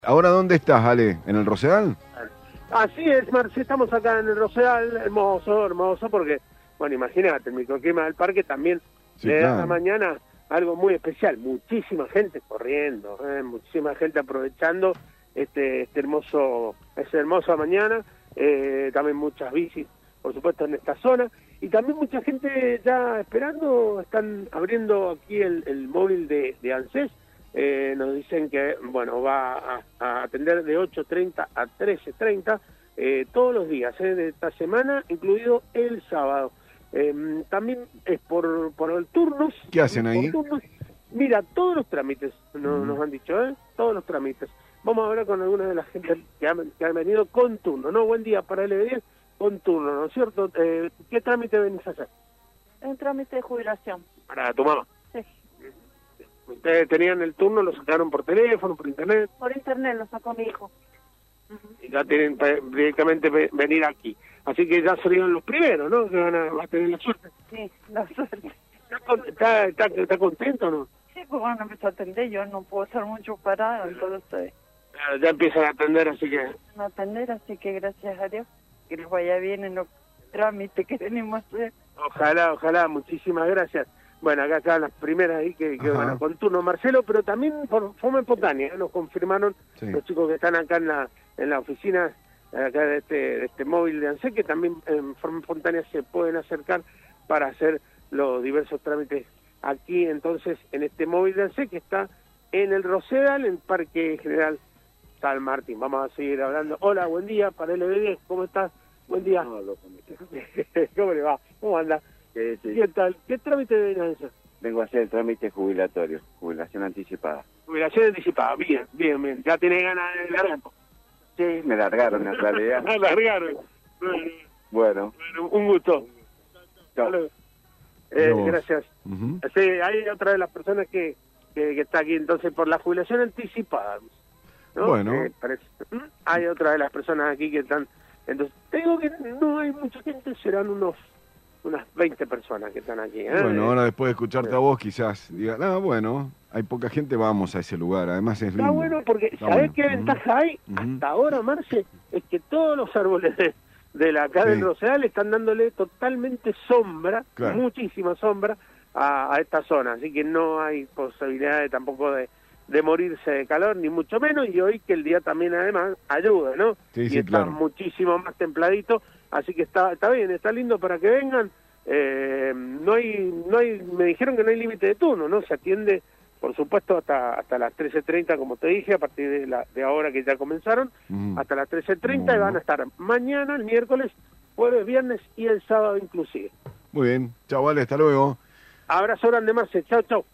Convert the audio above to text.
¿Ahora dónde estás, Ale? ¿En el Rosedal? Así es, Marci, estamos acá en el Rosedal, hermoso, hermoso, porque, bueno, imagínate, el microclima del parque también Sí, le da a claro. la mañana algo muy especial, muchísima gente corriendo, muchísima gente aprovechando esa hermosa mañana, también muchas bicis, por supuesto, en esta zona, y también mucha gente ya esperando, están abriendo aquí el móvil de ANSES. Nos dicen que, bueno, va a atender de 8:30 a 13:30 todos los días de esta semana, incluido el sábado. También es por el turnos. ¿Qué hacen ahí? Por turnos. Mira, todos los trámites, nos han dicho, todos los trámites. Vamos a hablar con alguna de la gente que han venido con turno, ¿no? Buen día para LB10, con turno, ¿no es cierto? ¿Qué trámite venís a hacer? Un trámite de jubilación. Para tu mamá. Sí. Ustedes tenían el turno, lo sacaron por teléfono, por internet, Por internet lo sacó mi hijo. y ya tienen directamente venir aquí. Así que ya serían los primeros, ¿no? Que va a tener la suerte. Sí, la suerte. ¿Está contento o no? Sí, pues bueno, empezó a atender, yo no puedo hacer mucho parado, entonces Claro, ya empiezan a atender, así que... no atender, así que gracias a Dios, que les vaya bien en los trámites que venimos a hacer. Ojalá, muchísimas gracias. Bueno, acá están las primeras ahí que van a con turno, Marcelo, pero también por forma espontánea, nos confirmaron los chicos que están acá en la oficina acá de este móvil de ANSES, que también en forma espontánea se pueden acercar para hacer los diversos trámites aquí, entonces, en este móvil de ANSES que está en el Rosedal, en Parque General San Martín. Vamos a seguir hablando. Hola, buen día, para LB10, ¿cómo estás? Buen día. ¿Cómo le va? ¿Cómo anda? Sí. ¿Qué tal? ¿Qué trámite viene a hacer? Vengo a hacer el trámite jubilatorio, jubilación anticipada. Jubilación anticipada, bien. ¿Ya tenés ganas de largar? Sí, me largaron en realidad. Largaron. Bueno, Un gusto. chao. Gracias. Sí, hay otra de las personas que está aquí entonces por la jubilación anticipada, ¿no? Bueno. Hay otra de las personas aquí que están... Entonces, te digo que no hay mucha gente, serán unas 20 personas que están aquí. Bueno, ahora después de escucharte a vos quizás diga, bueno, hay poca gente, vamos a ese lugar, además es lindo. Está bueno porque, Está ¿sabés bueno. qué ventaja hay? Hasta ahora, Marce, es que todos los árboles de la acá del Rosedal están dándole totalmente sombra, Claro. muchísima sombra a esta zona, así que no hay posibilidad tampoco de morirse de calor, ni mucho menos, y hoy que el día también además ayuda, ¿no? Sí, y sí, está claro. muchísimo más templadito, así que está bien, está lindo para que vengan. No hay, me dijeron que no hay límite de turno, ¿no? Se atiende, por supuesto, hasta las 13:30, como te dije, a partir de ahora que ya comenzaron, hasta las 13:30, y van a estar mañana, el miércoles, jueves, viernes y el sábado inclusive. Muy bien, chao, Ale, hasta luego. Abrazo grande, Marce. Chau.